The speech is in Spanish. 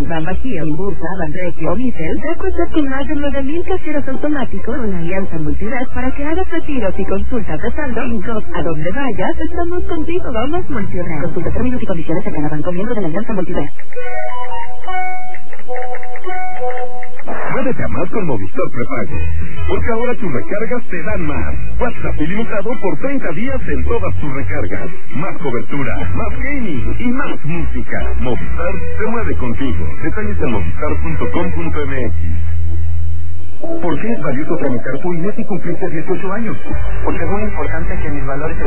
Bank, Banbajío, Inbursa, Banregio o Missel, ya cuenta con más de 9,000 cajeros automáticos con alianza multired para que hagas retiros y consultas de saldo. A donde vayas, estamos contigo. Vamos Multired. Consulta términos y condiciones en cada banco miembro de la alianza multired. Muévete a más con Movistar Prepago, porque ahora tus recargas te dan más. WhatsApp ilimitado por 30 días en todas tus recargas. Más cobertura, más gaming y más música. Movistar se mueve contigo. Detalles en movistar.com.mx. ¿Por qué es valioso tramitar tu INE si cumpliste 18 años? Porque es muy importante que mis valores